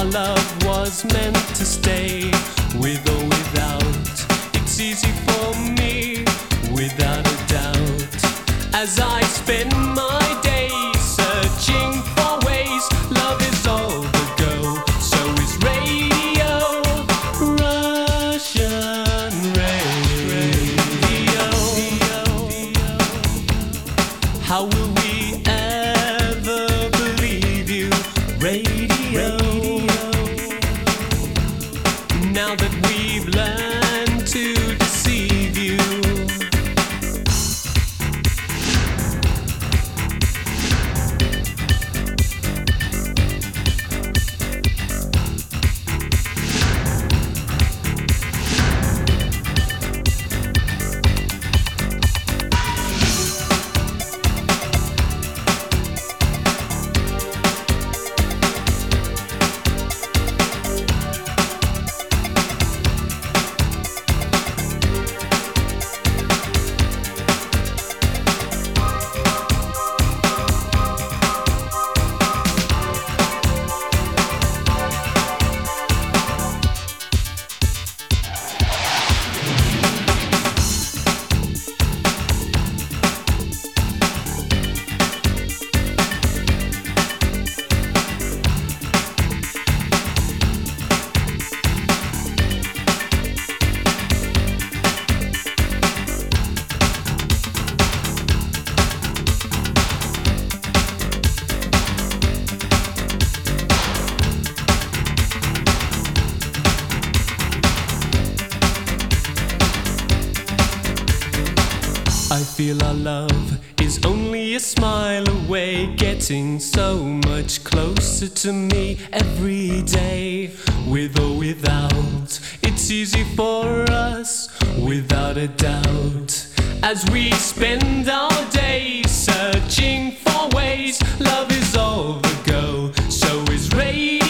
love was meant to stay, with or without. It's easy for me, without a doubt. As I spend my days searching for ways, love is all the go. So is radio, Russian radio. How will we ever believe you, radio? Now that we've learned to deceive you. I feel our love is only a smile away, getting so much closer to me every day. With or without, it's easy for us, without a doubt. As we spend our days searching for ways, love is all the go. So is radio.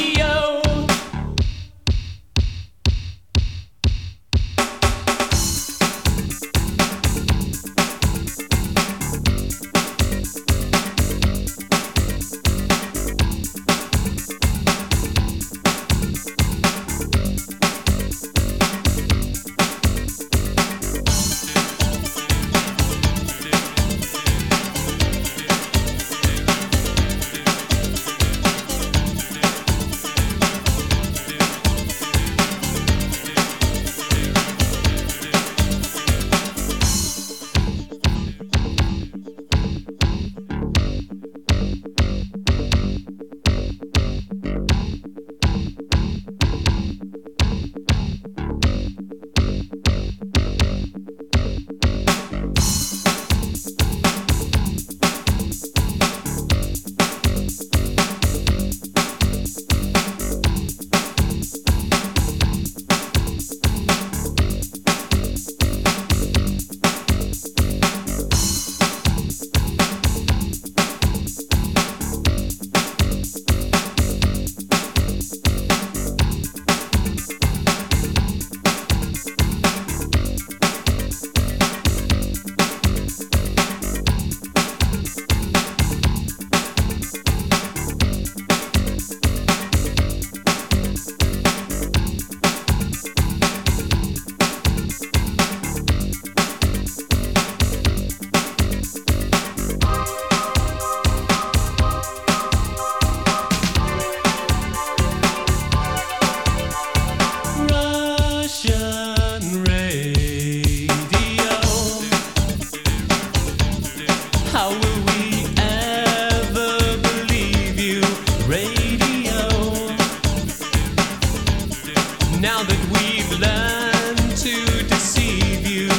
How will we ever believe you, radio? Now that we've learned to deceive you.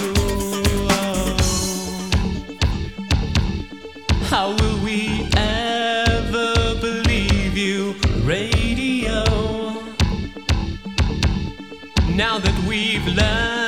How will we ever believe you, radio? Now that we've learned